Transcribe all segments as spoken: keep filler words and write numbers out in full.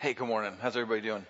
Hey, good morning. How's everybody doing?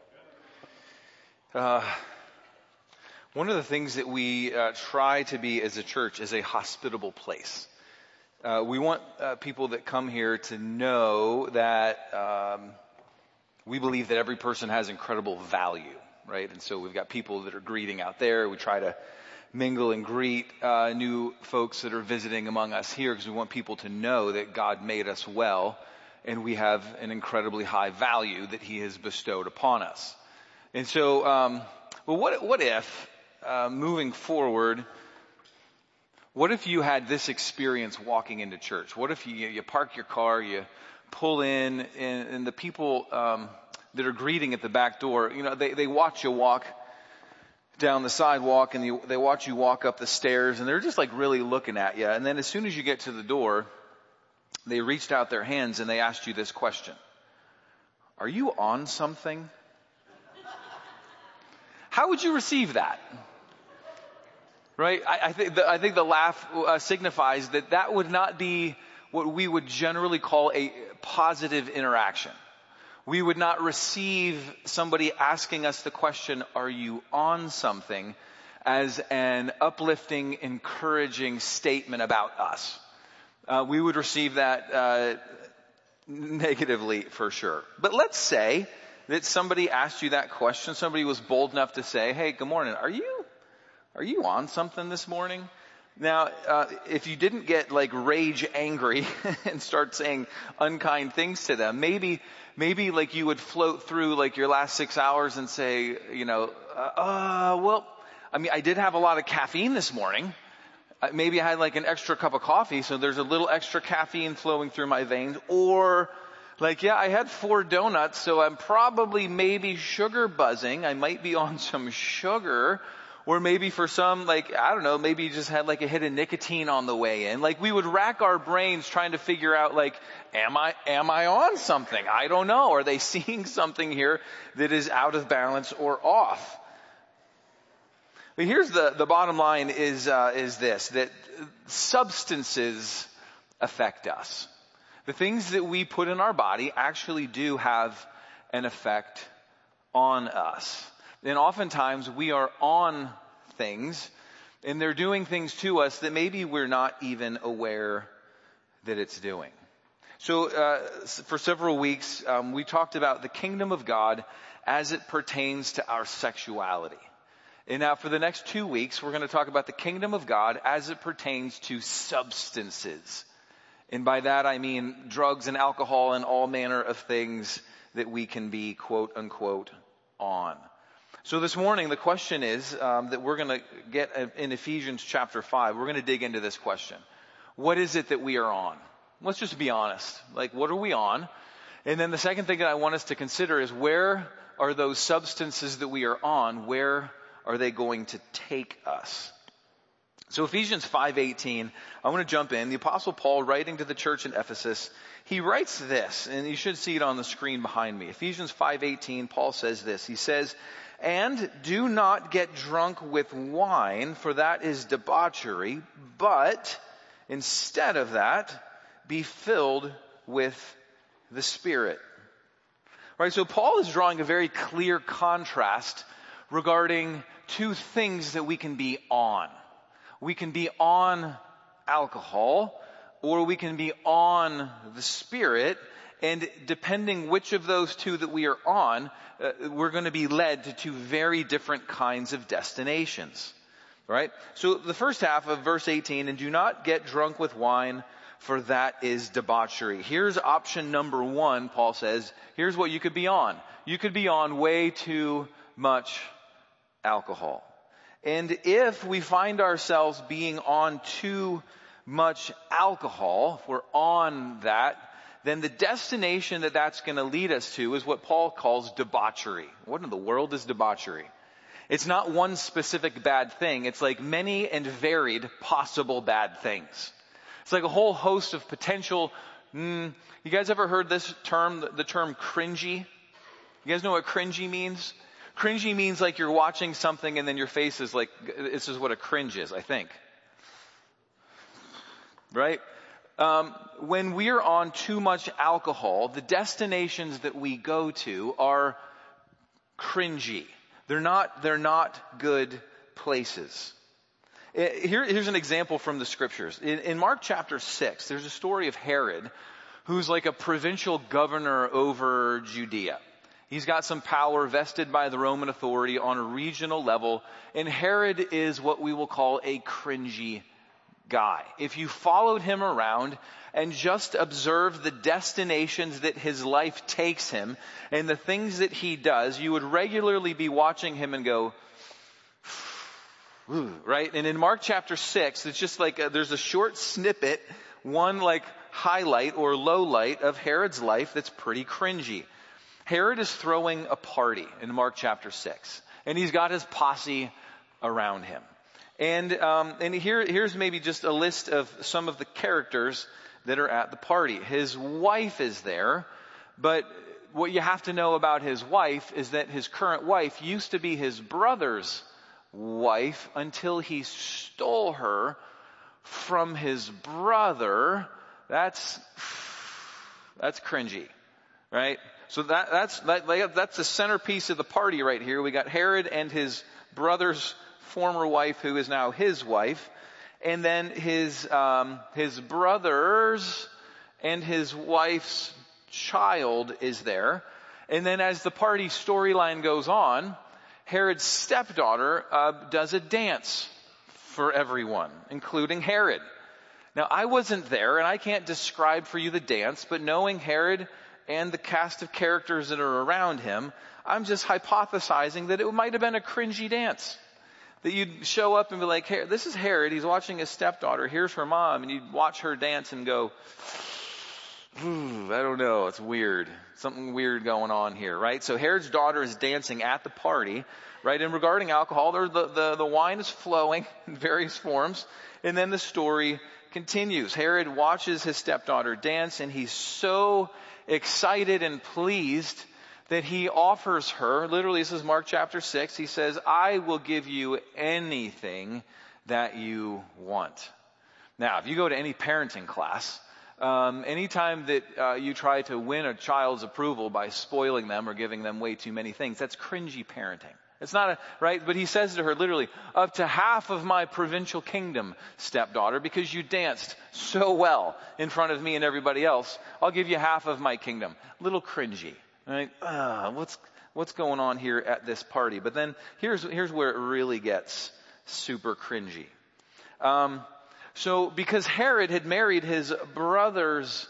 Uh, one of the things that we uh, try to be as a church is a hospitable place. Uh, we want uh, people that come here to know that um, we believe that every person has incredible value, right? And so we've got people that are greeting out there. We try to mingle and greet uh, new folks that are visiting among us here because we want people to know that God made us well. And we have an incredibly high value that he has bestowed upon us. And so, um, well, what, what if, uh, moving forward, what if you had this experience walking into church? What if you, you park your car, you pull in, and, and the people um, that are greeting at the back door, you know, they, they watch you walk down the sidewalk, and you, they watch you walk up the stairs, and they're just like really looking at you. And then as soon as you get to the door, they reached out their hands and they asked you this question. Are you on something? How would you receive that? Right? I, I think the, I think the laugh uh, signifies that that would not be what we would generally call a positive interaction. We would not receive somebody asking us the question, are you on something, as an uplifting, encouraging statement about us. Uh, we would receive that uh, negatively for sure. But let's say that somebody asked you that question. Somebody was bold enough to say, "Hey, good morning. Are you are you on something this morning?" Now, uh, if you didn't get like rage angry and start saying unkind things to them, maybe maybe like you would float through like your last six hours and say, you know, uh, uh well, I mean, I did have a lot of caffeine this morning. Maybe I had like an extra cup of coffee, so there's a little extra caffeine flowing through my veins. Or like, yeah, I had four donuts, so I'm probably maybe sugar buzzing. I might be on some sugar. Or maybe for some, like, I don't know, maybe you just had like a hit of nicotine on the way in. Like we would rack our brains trying to figure out like, am I, am I on something? I don't know. Are they seeing something here that is out of balance or off? But here's the, the bottom line is, uh, is this, that substances affect us. The things that we put in our body actually do have an effect on us. And oftentimes we are on things and they're doing things to us that maybe we're not even aware that it's doing. So, uh, for several weeks, um, we talked about the kingdom of God as it pertains to our sexuality. And now for the next two weeks, we're going to talk about the kingdom of God as it pertains to substances. And by that I mean drugs and alcohol and all manner of things that we can be quote unquote on. So this morning the question is um, that we're going to get in Ephesians chapter five. We're going to dig into this question. What is it that we are on? Let's just be honest. Like, what are we on? And then the second thing that I want us to consider is where are those substances that we are on? Where are they going to take us? So Ephesians five eighteen, I want to jump in. The Apostle Paul, writing to the church in Ephesus, he writes this, and you should see it on the screen behind me. Ephesians five eighteen, Paul says this. He says, "And do not get drunk with wine, for that is debauchery, but instead of that, be filled with the Spirit." All right, so Paul is drawing a very clear contrast regarding two things that we can be on. We can be on alcohol, or we can be on the Spirit, and depending which of those two that we are on, uh, we're going to be led to two very different kinds of destinations. Right? So the first half of verse eighteen, "And do not get drunk with wine, for that is debauchery." Here's option number one, Paul says. Here's what you could be on. You could be on way too much alcohol. And if we find ourselves being on too much alcohol, if we're on that, then the destination that that's going to lead us to is what Paul calls debauchery. What in the world is debauchery? It's not one specific bad thing. It's like many and varied possible bad things. It's like a whole host of potential. Mm, you guys ever heard this term, the term cringy? You guys know what cringy means? Cringy means like you're watching something and then your face is like, this is what a cringe is, I think. Right? Um, when we're on too much alcohol, the destinations that we go to are cringy. They're not, they're not good places. Here, here's an example from the scriptures. In, in Mark chapter six, there's a story of Herod, who's like a provincial governor over Judea. He's got some power vested by the Roman authority on a regional level, and Herod is what we will call a cringy guy. If you followed him around and just observed the destinations that his life takes him and the things that he does, you would regularly be watching him and go, ooh, right? And in Mark chapter six, it's just like a, there's a short snippet, one like highlight or low light of Herod's life that's pretty cringy. Herod is throwing a party in Mark chapter six, and he's got his posse around him. And um, and here here's maybe just a list of some of the characters that are at the party. His wife is there, but what you have to know about his wife is that his current wife used to be his brother's wife until he stole her from his brother. That's that's cringy, right? So that that's that, that's the centerpiece of the party right here. We got Herod and his brother's former wife, who is now his wife, and then his um, his brothers and his wife's child is there. And then as the party storyline goes on, Herod's stepdaughter uh, does a dance for everyone, including Herod. Now, I wasn't there, and I can't describe for you the dance, but knowing Herod and the cast of characters that are around him, I'm just hypothesizing that it might have been a cringy dance. That you'd show up and be like, hey, this is Herod, he's watching his stepdaughter, here's her mom, and you'd watch her dance and go, I don't know, it's weird. Something weird going on here, right? So Herod's daughter is dancing at the party, right? And regarding alcohol, the, the, the wine is flowing in various forms. And then the story continues. Herod watches his stepdaughter dance, and he's so excited and pleased that he offers her, literally this is Mark chapter six, he says, I will give you anything that you want. Now, if you go to any parenting class, um, anytime that uh, you try to win a child's approval by spoiling them or giving them way too many things, that's cringy parenting. It's not a, right? But he says to her literally, up to half of my provincial kingdom, stepdaughter, because you danced so well in front of me and everybody else, I'll give you half of my kingdom. Little cringy. Right? Uh, what's what's going on here at this party? But then here's here's where it really gets super cringy. Um, so because Herod had married his brother's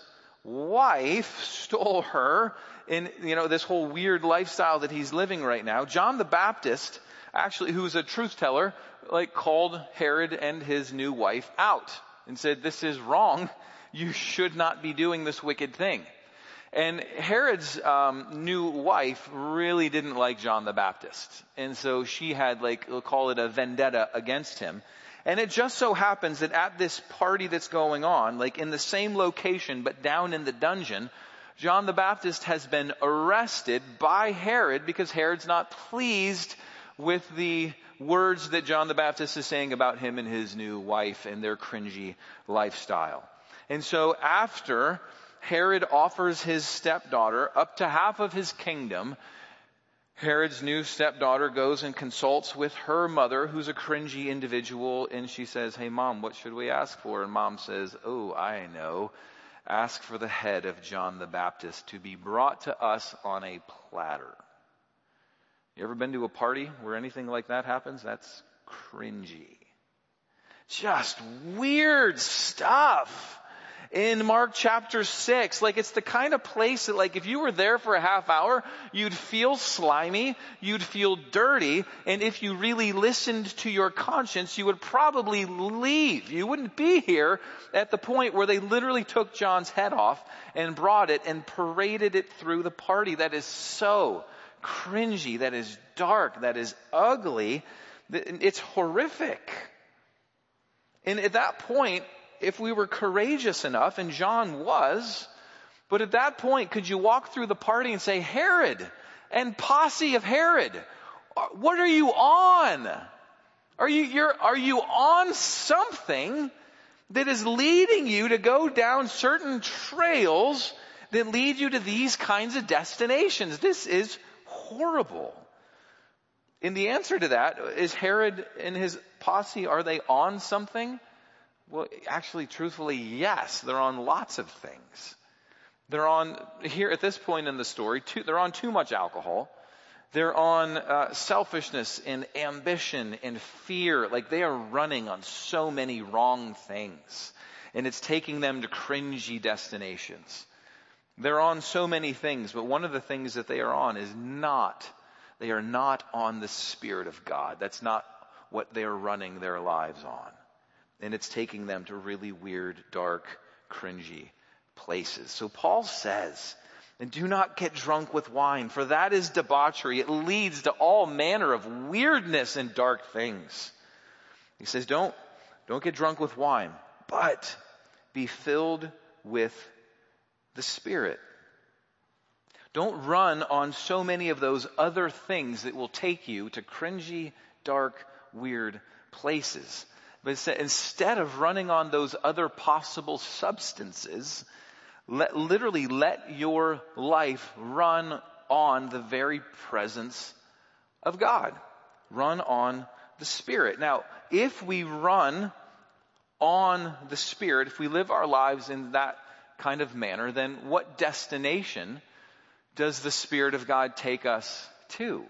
wife, stole her in you know this whole weird lifestyle that he's living right now, John the Baptist, actually, who's a truth teller, like called Herod and his new wife out and said, "This is wrong. You should not be doing this wicked thing." And Herod's um, new wife really didn't like John the Baptist. And so she had, like, we'll call it a vendetta against him. And it just so happens that at this party that's going on, like in the same location but down in the dungeon, John the Baptist has been arrested by Herod because Herod's not pleased with the words that John the Baptist is saying about him and his new wife and their cringy lifestyle. And so after Herod offers his stepdaughter up to half of his kingdom, Herod's new stepdaughter goes and consults with her mother, who's a cringy individual, and she says, hey, Mom, what should we ask for? And Mom says, oh, I know. Ask for the head of John the Baptist to be brought to us on a platter. You ever been to a party where anything like that happens? That's cringy. Just weird stuff. In Mark chapter six, like it's the kind of place that like if you were there for a half hour, you'd feel slimy, you'd feel dirty, and if you really listened to your conscience, you would probably leave. You wouldn't be here at the point where they literally took John's head off and brought it and paraded it through the party. That is so cringy, that is dark, that is ugly, it's horrific. And at that point, if we were courageous enough, and John was, but at that point, could you walk through the party and say, Herod and posse of Herod, what are you on? Are you, you're, are you on something that is leading you to go down certain trails that lead you to these kinds of destinations. This is horrible. And the answer to that is Herod and his posse, are they on something? Well, actually, truthfully, yes. They're on lots of things. They're on, here at this point in the story, too, they're on too much alcohol. They're on uh, selfishness and ambition and fear. Like, they are running on so many wrong things. And it's taking them to cringy destinations. They're on so many things, but one of the things that they are on is not, they are not on the Spirit of God. That's not what they are running their lives on. And it's taking them to really weird, dark, cringy places. So Paul says, and do not get drunk with wine, for that is debauchery. It leads to all manner of weirdness and dark things. He says, don't, don't get drunk with wine, but be filled with the Spirit. Don't run on so many of those other things that will take you to cringy, dark, weird places. But instead of running on those other possible substances, let, literally let your life run on the very presence of God. Run on the Spirit. Now, if we run on the Spirit, if we live our lives in that kind of manner, then what destination does the Spirit of God take us to?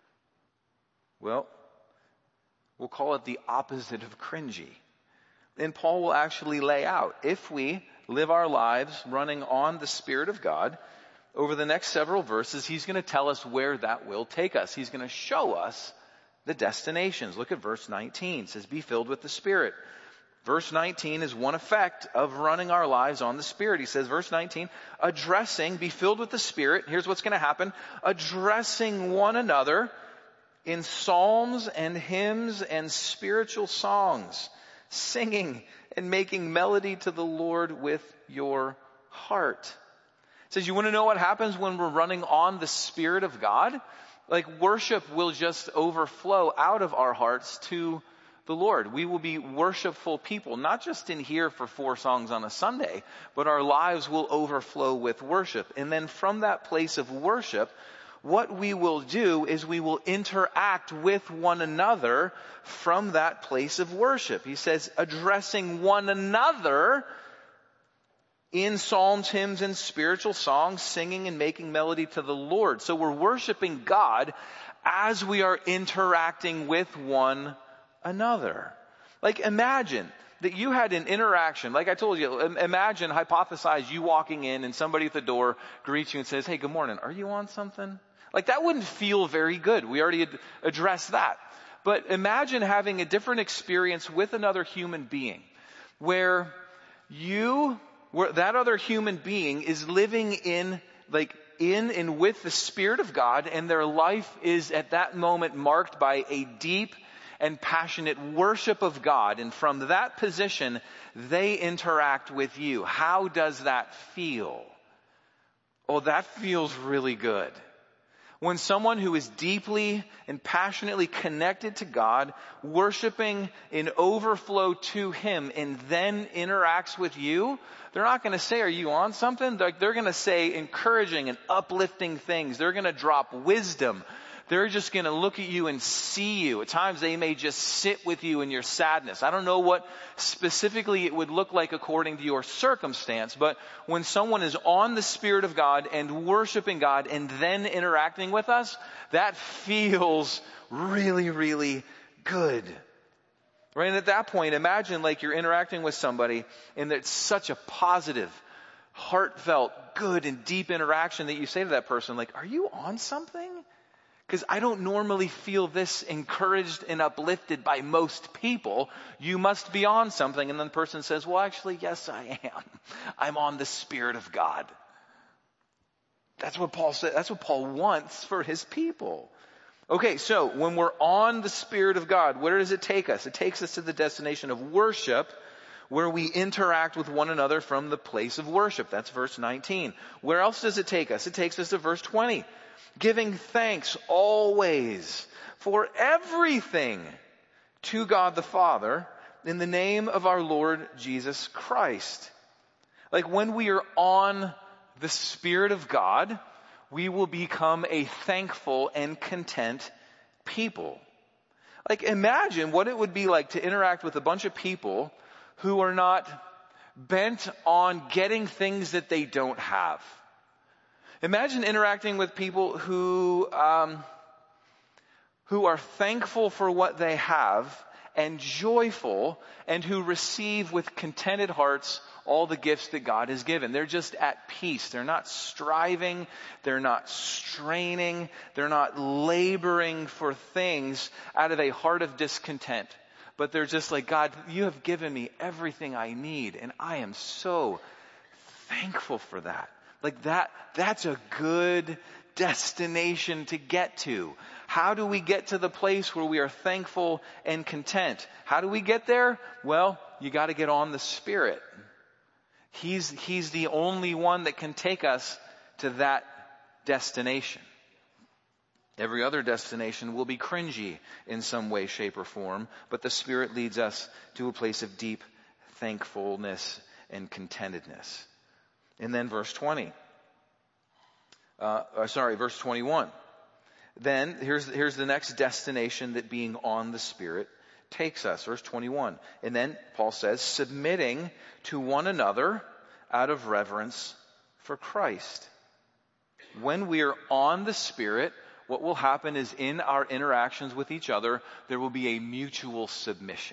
Well, we'll call it the opposite of cringy. And Paul will actually lay out, if we live our lives running on the Spirit of God, over the next several verses, he's going to tell us where that will take us. He's going to show us the destinations. Look at verse nineteen. It says, be filled with the Spirit. Verse nineteen is one effect of running our lives on the Spirit. He says, verse nineteen, addressing, be filled with the Spirit. Here's what's going to happen. Addressing one another in psalms and hymns and spiritual songs, singing and making melody to the Lord with your heart. It says, you want to know what happens when we're running on the Spirit of God? Like, worship will just overflow out of our hearts to the Lord. We will be worshipful people, not just in here for four songs on a Sunday, but our lives will overflow with worship. And then from that place of worship, what we will do is we will interact with one another from that place of worship. He says, addressing one another in psalms, hymns, and spiritual songs, singing and making melody to the Lord. So we're worshiping God as we are interacting with one another. Like, imagine that you had an interaction. Like I told you, imagine, hypothesize you walking in and somebody at the door greets you and says, hey, good morning. Are you on something? Like, that wouldn't feel very good. We already ad- addressed that. But imagine having a different experience with another human being where you, where that other human being is living in, like, in and with the Spirit of God, and their life is at that moment marked by a deep and passionate worship of God. And from that position, they interact with you. How does that feel? Oh, that feels really good. When someone who is deeply and passionately connected to God, worshiping in overflow to Him, and then interacts with you, they're not going to say, are you on something? They're, they're going to say encouraging and uplifting things. They're going to drop wisdom. They're just going to look at you and see you. At times they may just sit with you in your sadness. I don't know what specifically it would look like according to your circumstance, but when someone is on the Spirit of God and worshiping God and then interacting with us, that feels really, really good. Right? And at that point, imagine like you're interacting with somebody and it's such a positive, heartfelt, good and deep interaction that you say to that person, like, are you on something? Because I don't normally feel this encouraged and uplifted by most people. You must be on something. And then the person says, well, actually, yes, I am. I'm on the Spirit of God. That's what Paul said. That's what Paul wants for his people. Okay, so when we're on the Spirit of God, where does it take us? It takes us to the destination of worship, where we interact with one another from the place of worship. That's verse nineteen. Where else does it take us? It takes us to verse twenty. Giving thanks always for everything to God the Father in the name of our Lord Jesus Christ. Like when we are on the Spirit of God, we will become a thankful and content people. Like imagine what it would be like to interact with a bunch of people who are not bent on getting things that they don't have. Imagine interacting with people who, um, who are thankful for what they have and joyful, and who receive with contented hearts all the gifts that God has given. They're just at peace. They're not striving. They're not straining. They're not laboring for things out of a heart of discontent. But they're just like, God, you have given me everything I need, and I am so thankful for that. Like that, that's a good destination to get to. How do we get to the place where we are thankful and content? How do we get there? Well, you got to get on the Spirit. He's, he's the only one that can take us to that destination. Every other destination will be cringy in some way, shape, or form, but the Spirit leads us to a place of deep thankfulness and contentedness. And then verse twenty. Uh, sorry, verse twenty-one. Then here's, here's the next destination that being on the Spirit takes us. Verse twenty-one. And then Paul says, submitting to one another out of reverence for Christ. When we are on the Spirit, what will happen is in our interactions with each other, there will be a mutual submission.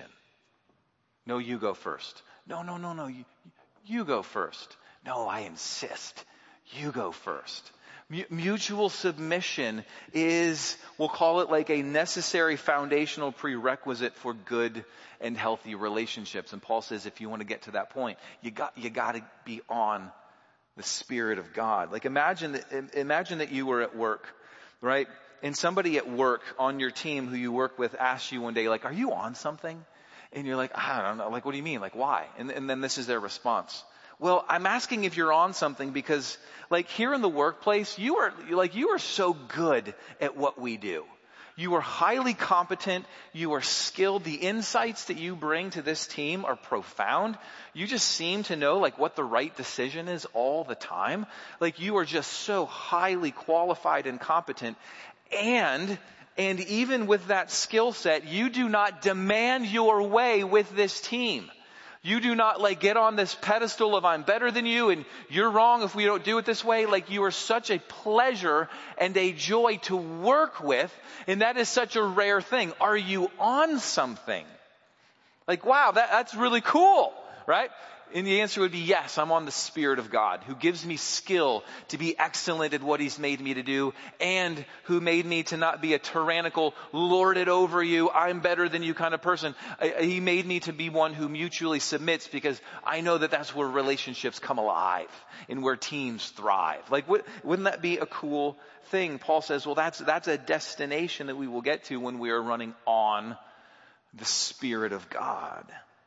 No, you go first. No, no, no, no, you, you go first. No, I insist. You go first. Mutual submission is, we'll call it like a necessary foundational prerequisite for good and healthy relationships. And Paul says if you want to get to that point, you got, you got to be on the Spirit of God. Like imagine that, imagine that you were at work, right? And somebody at work on your team who you work with asks you one day, like, are you on something? And you're like, I don't know. Like, what do you mean? Like, why? And, and then this is their response. Well, I'm asking if you're on something because, like, here in the workplace, you are, like, you are so good at what we do. You are highly competent. You are skilled. The insights that you bring to this team are profound. You just seem to know, like, what the right decision is all the time. Like, you are just so highly qualified and competent. And, and even with that skill set, you do not demand your way with this team. You do not like get on this pedestal of I'm better than you and you're wrong if we don't do it this way. Like you are such a pleasure and a joy to work with. And that is such a rare thing. Are you on something? Like, wow, that, that's really cool, right? And the answer would be yes, I'm on the Spirit of God who gives me skill to be excellent at what He's made me to do and who made me to not be a tyrannical, lord it over you, I'm better than you kind of person. He made me to be one who mutually submits because I know that that's where relationships come alive and where teams thrive. Like, wouldn't that be a cool thing? Paul says, well, that's, that's a destination that we will get to when we are running on the Spirit of God.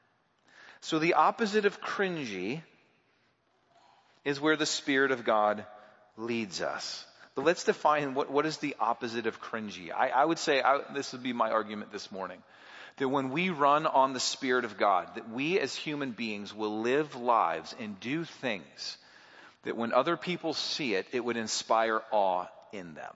So the opposite of cringy is where the Spirit of God leads us. But let's define what, what is the opposite of cringy. I, I would say, I, this would be my argument this morning, that when we run on the Spirit of God, that we as human beings will live lives and do things that when other people see it, it would inspire awe in them.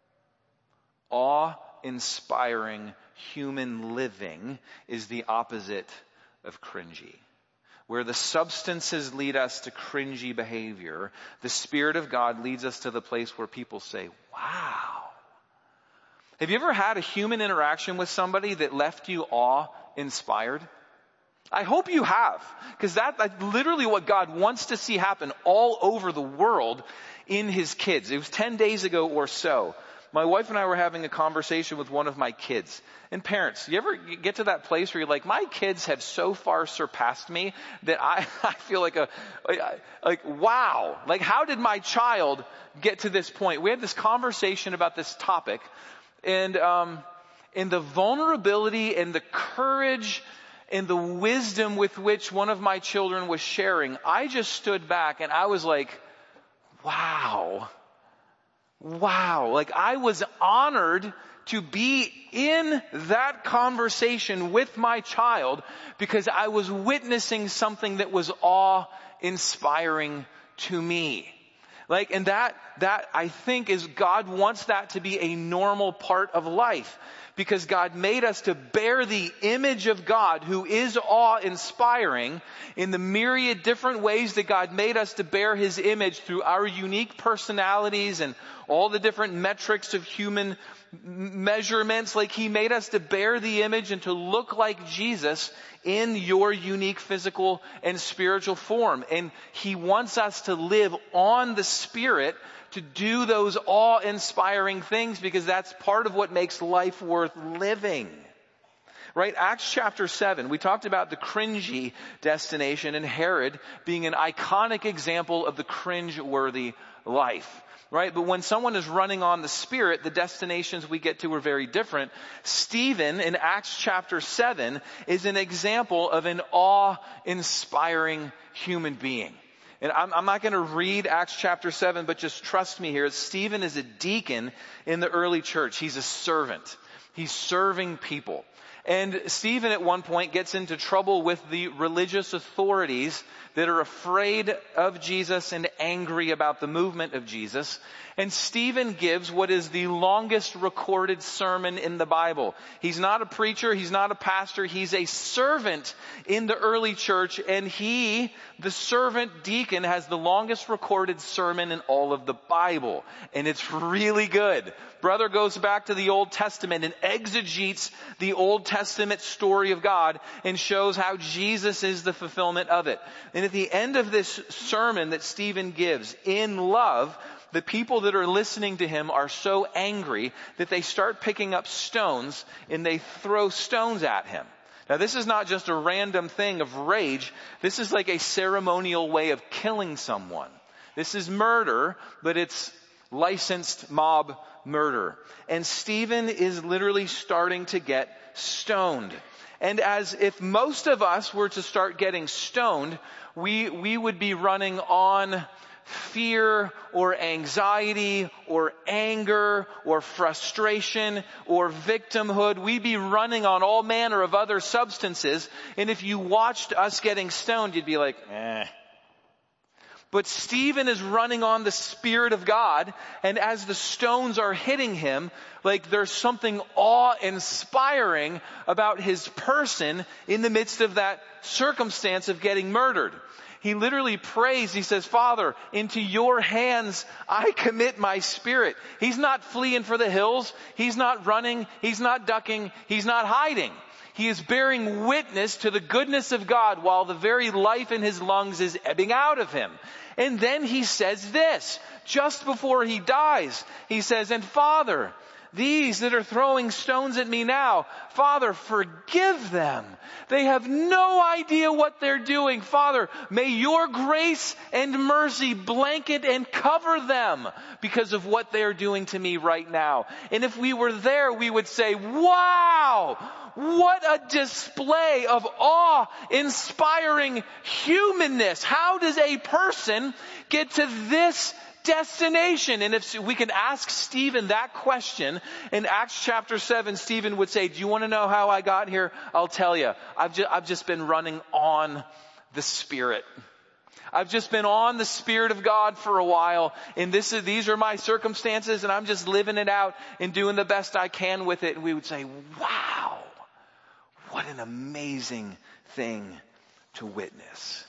Awe-inspiring human living is the opposite of cringy. Where the substances lead us to cringy behavior, the Spirit of God leads us to the place where people say, wow. Have you ever had a human interaction with somebody that left you awe-inspired? I hope you have, because that, that's literally what God wants to see happen all over the world in His kids. It was ten days ago or so. My wife and I were having a conversation with one of my kids. And parents, you ever get to that place where you're like, my kids have so far surpassed me that I, I feel like a, like, wow. Like, how did my child get to this point? We had this conversation about this topic and, um, and the vulnerability and the courage and the wisdom with which one of my children was sharing. I just stood back and I was like, wow. wow, like I was honored to be in that conversation with my child because I was witnessing something that was awe-inspiring to me. Like, and that, that I think is God wants that to be a normal part of life. Because God made us to bear the image of God, who is awe-inspiring, in the myriad different ways that God made us to bear His image through our unique personalities and all the different metrics of human measurements. Like He made us to bear the image and to look like Jesus in your unique physical and spiritual form. And He wants us to live on the Spirit to do those awe-inspiring things, because that's part of what makes life worth living. Right? Acts chapter seven, we talked about the cringy destination and Herod being an iconic example of the cringe-worthy life. Right? But when someone is running on the Spirit, the destinations we get to are very different. Stephen in Acts chapter seven is an example of an awe-inspiring human being. And I'm, I'm not going to read Acts chapter seven, but just trust me here. Stephen is a deacon in the early church. He's a servant. He's serving people. And Stephen at one point gets into trouble with the religious authorities that are afraid of Jesus and angry about the movement of Jesus. And Stephen gives what is the longest recorded sermon in the Bible. He's not a preacher. He's not a pastor. He's a servant in the early church. And he, the servant deacon, has the longest recorded sermon in all of the Bible. And it's really good. Brother goes back to the Old Testament and exegetes the Old Testament story of God and shows how Jesus is the fulfillment of it. And at the end of this sermon that Stephen gives in love, the people that are listening to him are so angry that they start picking up stones and they throw stones at him. Now, this is not just a random thing of rage. This is like a ceremonial way of killing someone. This is murder, but it's licensed mob murder. And Stephen is literally starting to get stoned. And as if most of us were to start getting stoned, we, we would be running on fear or anxiety or anger or frustration or victimhood. We'd be running on all manner of other substances. And if you watched us getting stoned, you'd be like, eh. But Stephen is running on the Spirit of God, and as the stones are hitting him, like there's something awe-inspiring about his person in the midst of that circumstance of getting murdered. He literally prays, he says, Father, into your hands I commit my spirit. He's not fleeing for the hills. He's not running. He's not ducking. He's not hiding. He is bearing witness to the goodness of God while the very life in his lungs is ebbing out of him. And then he says this, just before he dies, he says, and Father, these that are throwing stones at me now, Father, forgive them. They have no idea what they're doing. Father, may your grace and mercy blanket and cover them because of what they're doing to me right now. And if we were there, we would say, wow, what a display of awe-inspiring humanness. How does a person get to this destination? And if we can ask Stephen that question in Acts chapter seven, Stephen would say, do you want to know how I got here? I'll tell you. I've just, I've just been running on the Spirit. I've just been on the Spirit of God for a while, and this is, these are my circumstances, and I'm just living it out and doing the best I can with it. And we would say, wow, what an amazing thing to witness.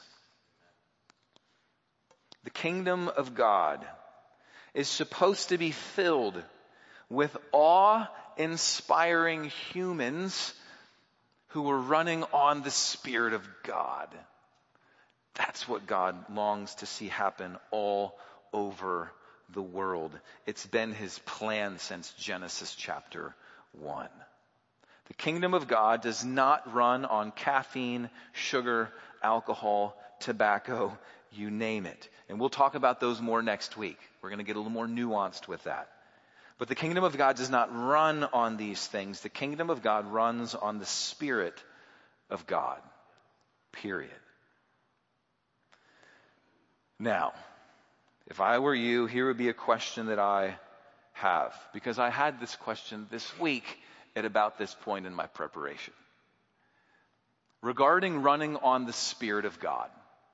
The kingdom of God is supposed to be filled with awe-inspiring humans who are running on the Spirit of God. That's what God longs to see happen all over the world. It's been His plan since Genesis chapter one. The kingdom of God does not run on caffeine, sugar, alcohol, tobacco, you name it. And we'll talk about those more next week. We're going to get a little more nuanced with that. But the kingdom of God does not run on these things. The kingdom of God runs on the Spirit of God. Period. Now, if I were you, here would be a question that I have? Because I had this question this week at about this point in my preparation. Regarding running on the Spirit of God.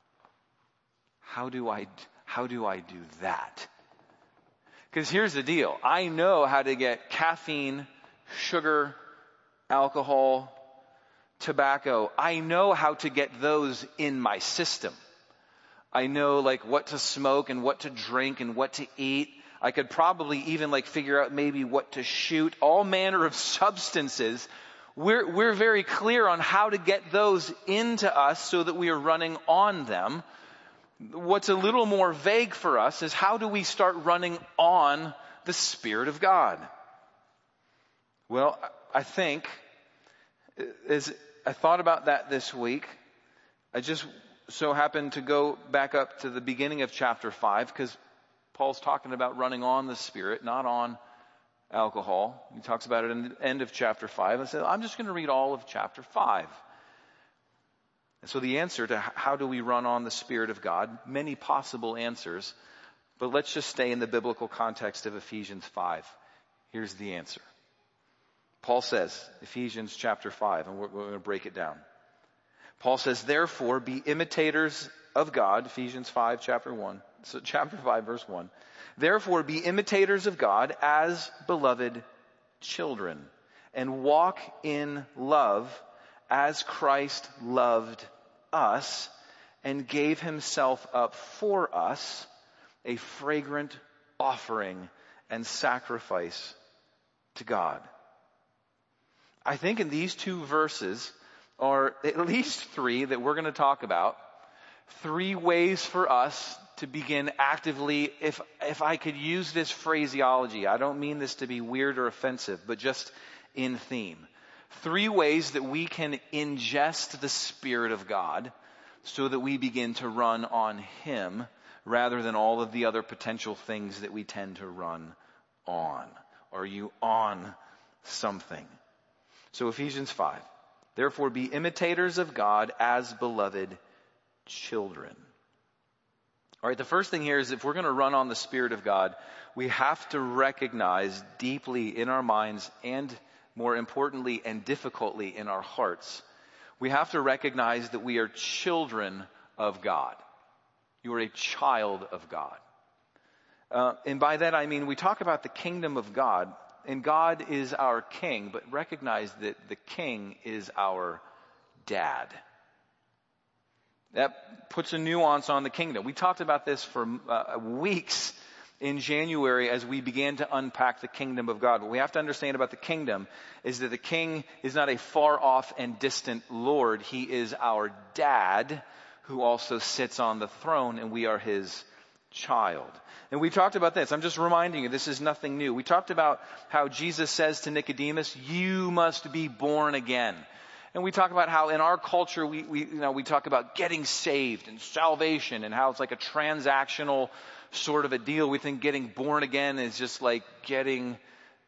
How do I, how do I do that? Because here's the deal. I know how to get caffeine, sugar, alcohol, tobacco. I know how to get those in my system. I know like what to smoke and what to drink and what to eat. I could probably even like figure out maybe what to shoot. All manner of substances. We're, we're very clear on how to get those into us so that we are running on them. What's a little more vague for us is how do we start running on the Spirit of God? Well, I think as I thought about that this week, I just so happened to go back up to the beginning of chapter five because Paul's talking about running on the Spirit, not on alcohol. He talks about it in the end of chapter five. I said, I'm just going to read all of chapter five. And so the answer to how do we run on the Spirit of God, many possible answers, but let's just stay in the biblical context of Ephesians five. Here's the answer. Paul says, Ephesians chapter five, and we're, we're going to break it down. Paul says, therefore, be imitators of God, Ephesians five, chapter one, so chapter five, verse one. Therefore, be imitators of God as beloved children, and walk in love as Christ loved us and gave himself up for us, a fragrant offering and sacrifice to God. I think in these two verses are at least three that we're going to talk about. Three ways for us to begin actively, if if I could use this phraseology, I don't mean this to be weird or offensive, but just in theme. Three ways that we can ingest the Spirit of God so that we begin to run on Him rather than all of the other potential things that we tend to run on. Are you on something? So Ephesians five. Therefore be imitators of God as beloved children. All right, the first thing here is if we're going to run on the Spirit of God, we have to recognize deeply in our minds and more importantly and difficultly in our hearts, we have to recognize that we are children of God. You are a child of God. Uh, and by that I mean we talk about the kingdom of God, and God is our king, but recognize that the king is our dad. That puts a nuance on the kingdom. We talked about this for uh, weeks in January as we began to unpack the kingdom of God. What we have to understand about the kingdom is that the king is not a far off and distant Lord. He is our dad who also sits on the throne, and we are his child. And we talked about this. I'm just reminding you, this is nothing new. We talked about how Jesus says to Nicodemus, you must be born again. And we talk about how in our culture, we, we, you know, we talk about getting saved and salvation and how it's like a transactional sort of a deal. We think getting born again is just like getting,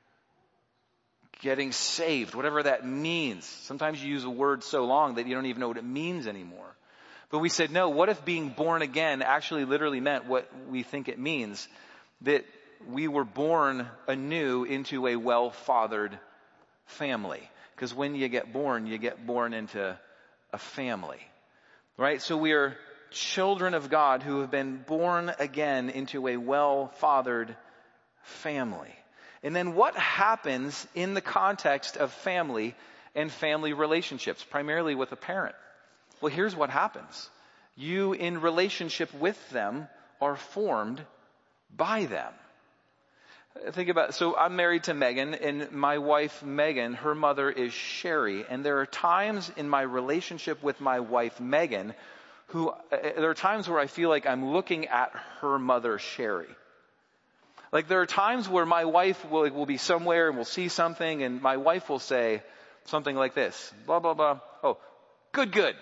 getting saved, whatever that means. Sometimes you use a word so long that you don't even know what it means anymore. But we said, no, what if being born again actually literally meant what we think it means? That we were born anew into a well-fathered family. Because when you get born, you get born into a family. Right? So we are children of God who have been born again into a well-fathered family. And then what happens in the context of family and family relationships, primarily with a parent? Well, here's what happens. You, in relationship with them, are formed by them. Think about, so I'm married to Megan, and my wife, Megan, her mother is Sherry. And there are times in my relationship with my wife, Megan, who, uh, there are times where I feel like I'm looking at her mother, Sherry. Like there are times where my wife will, will be somewhere and we'll see something, and my wife will say something like this, blah, blah, blah. Oh, good, good.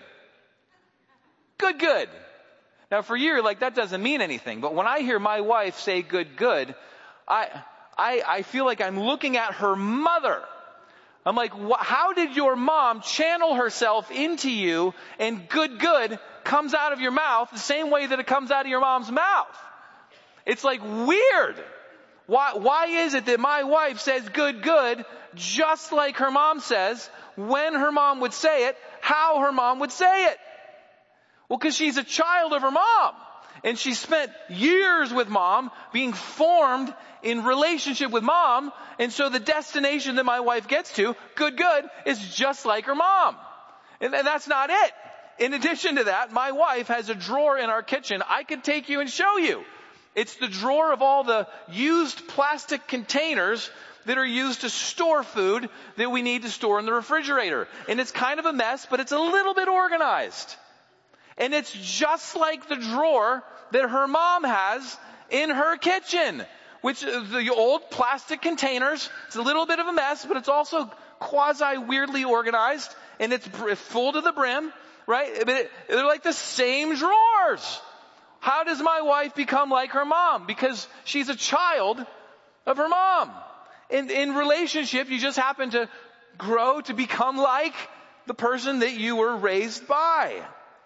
Good, good. Now for you, like that doesn't mean anything. But when I hear my wife say good, good, I, I, I feel like I'm looking at her mother. I'm like, wh- how did your mom channel herself into you and good, good comes out of your mouth the same way that it comes out of your mom's mouth? It's like weird. Why, why is it that my wife says good, good, just like her mom says, when her mom would say it, how her mom would say it? Well, because she's a child of her mom. And she spent years with mom, being formed in relationship with mom. And so the destination that my wife gets to, good, good, is just like her mom. And, and that's not it. In addition to that, my wife has a drawer in our kitchen I could take you and show you. It's the drawer of all the used plastic containers that are used to store food that we need to store in the refrigerator. And it's kind of a mess, but it's a little bit organized. And it's just like the drawer that her mom has in her kitchen, which is the old plastic containers. It's a little bit of a mess, but it's also quasi weirdly organized, and it's full to the brim, right? But it, they're like the same drawers. How does my wife become like her mom? Because she's a child of her mom. In, in relationship, you just happen to grow to become like the person that you were raised by.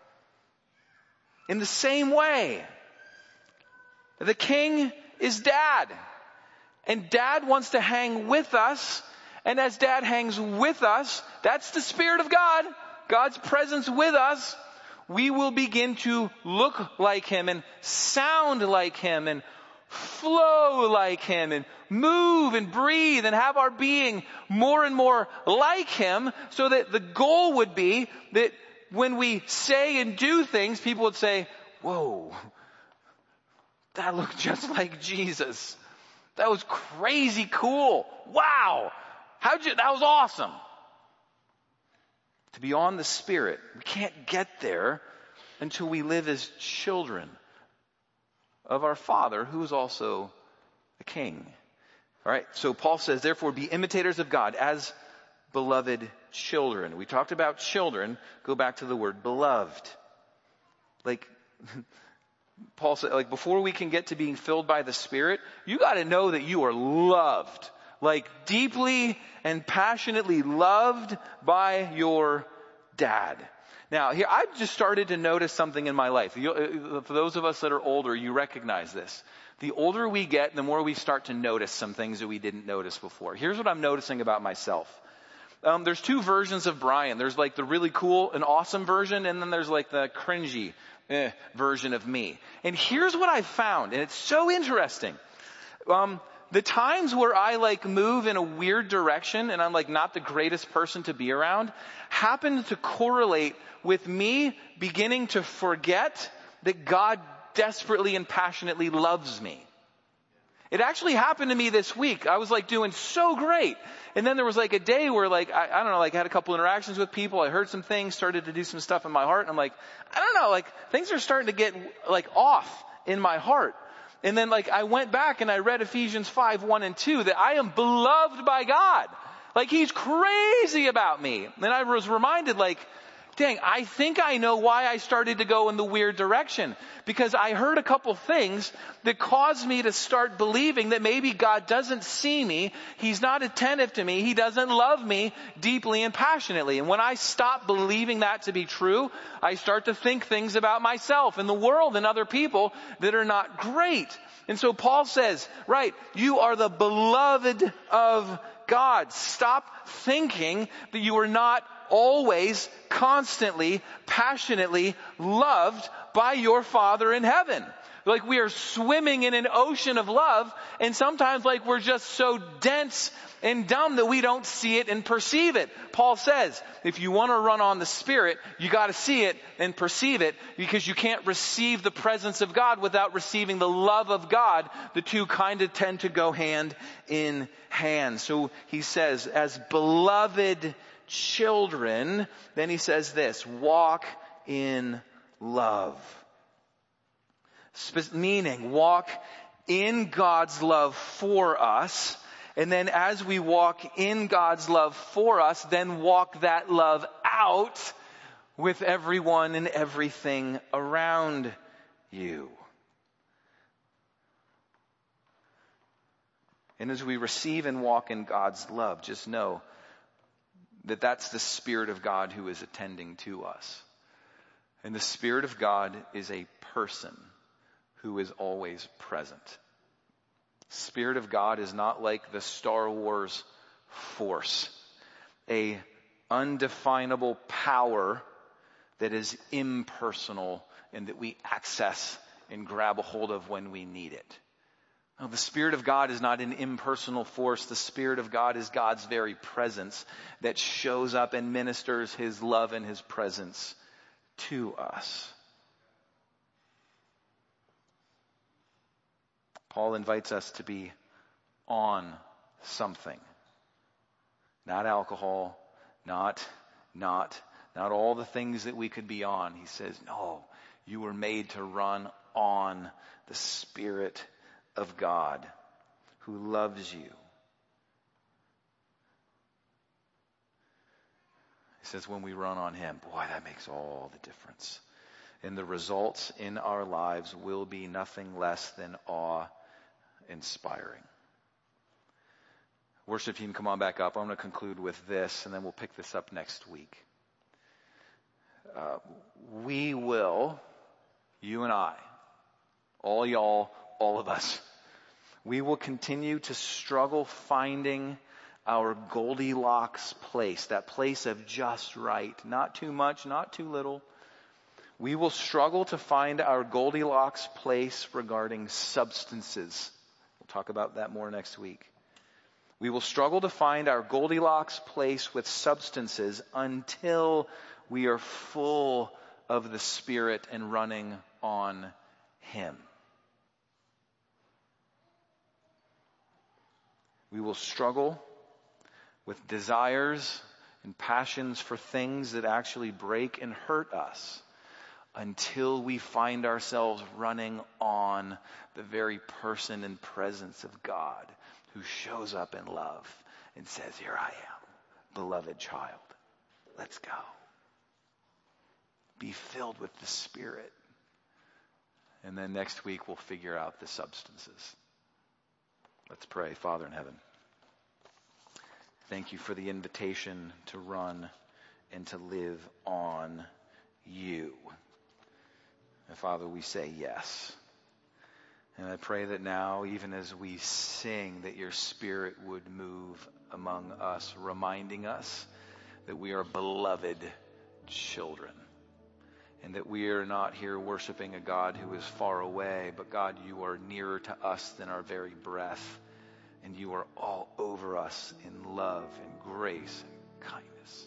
In the same way, the king is dad. And dad wants to hang with us. And as dad hangs with us, that's the Spirit of God, God's presence with us. We will begin to look like him and sound like him and flow like him and move and breathe and have our being more and more like him, so that the goal would be that when we say and do things, people would say, whoa, that looked just like Jesus. That was crazy cool. Wow. How'd you, that was awesome. To be on the Spirit, we can't get there until we live as children of our Father, who is also a king. All right. So Paul says, therefore, be imitators of God as beloved children. We talked about children. Go back to the word beloved. Like Paul said, like before we can get to being filled by the Spirit, you got to know that you are loved, like deeply and passionately loved by your dad. Now, here, I've just started to notice something in my life. You, for those of us that are older, you recognize this. The older we get, the more we start to notice some things that we didn't notice before. Here's what I'm noticing about myself. Um, there's two versions of Brian. There's like the really cool and awesome version, and then there's like the cringy eh, version of me. And here's what I found, and it's so interesting. Um, the times where I like move in a weird direction and I'm like not the greatest person to be around happen to correlate with me beginning to forget that God desperately and passionately loves me. It actually happened to me this week. I was like doing so great. And then there was like a day where like, I, I don't know, like I had a couple interactions with people. I heard some things, started to do some stuff in my heart. And I'm like, I don't know, like things are starting to get like off in my heart. And then like I went back and I read Ephesians five, one and two, that I am beloved by God. Like he's crazy about me. And I was reminded like, dang, I think I know why I started to go in the weird direction. Because I heard a couple things that caused me to start believing that maybe God doesn't see me. He's not attentive to me. He doesn't love me deeply and passionately. And when I stop believing that to be true, I start to think things about myself and the world and other people that are not great. And so Paul says, right, you are the beloved of God. Stop thinking that you are not always, constantly, passionately loved by your Father in heaven. Like we are swimming in an ocean of love, and sometimes like we're just so dense and dumb that we don't see it and perceive it. Paul says, if you want to run on the Spirit, you got to see it and perceive it, because you can't receive the presence of God without receiving the love of God. The two kind of tend to go hand in hand. So he says, as beloved children, then he says this, walk in love. Spe- meaning, walk in God's love for us. And then as we walk in God's love for us, then walk that love out with everyone and everything around you. And as we receive and walk in God's love, just know that that's the Spirit of God who is attending to us. And the Spirit of God is a person who is always present. Spirit of God is not like the Star Wars force, a undefinable power that is impersonal and that we access and grab a hold of when we need it. No, the Spirit of God is not an impersonal force. The Spirit of God is God's very presence that shows up and ministers His love and His presence to us. Paul invites us to be on something. Not alcohol, not, not, not all the things that we could be on. He says, no, you were made to run on the Spirit of God who loves you. He says when we run on Him, boy, that makes all the difference. And the results in our lives will be nothing less than awe-inspiring. Worship team, come on back up. I'm going to conclude with this, and then we'll pick this up next week. Uh, we will, you and I, all y'all, all of us, we will continue to struggle finding our Goldilocks place, that place of just right. Not too much, not too little. We will struggle to find our Goldilocks place regarding substances. We'll talk about that more next week. We will struggle to find our Goldilocks place with substances until we are full of the Spirit and running on Him. We will struggle with desires and passions for things that actually break and hurt us until we find ourselves running on the very person and presence of God who shows up in love and says, here I am, beloved child. Let's go. Be filled with the Spirit. And then next week we'll figure out the substances. Let's pray. Father in heaven, thank you for the invitation to run and to live on you. And Father, we say yes. And I pray that now, even as we sing, that your Spirit would move among us, reminding us that we are beloved children. And that we are not here worshiping a God who is far away, but God, you are nearer to us than our very breath. And you are all over us in love and grace and kindness.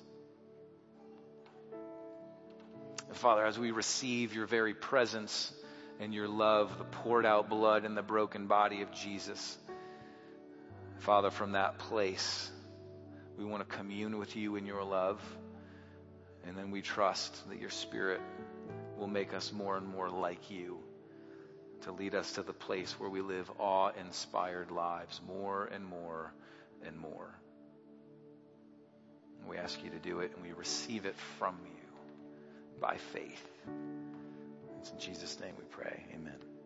And Father, as we receive your very presence and your love, the poured out blood and the broken body of Jesus, Father, from that place, we want to commune with you in your love. And then we trust that your Spirit will make us more and more like you, to lead us to the place where we live awe-inspired lives more and more and more. And we ask you to do it, and we receive it from you by faith. It's in Jesus' name we pray. Amen.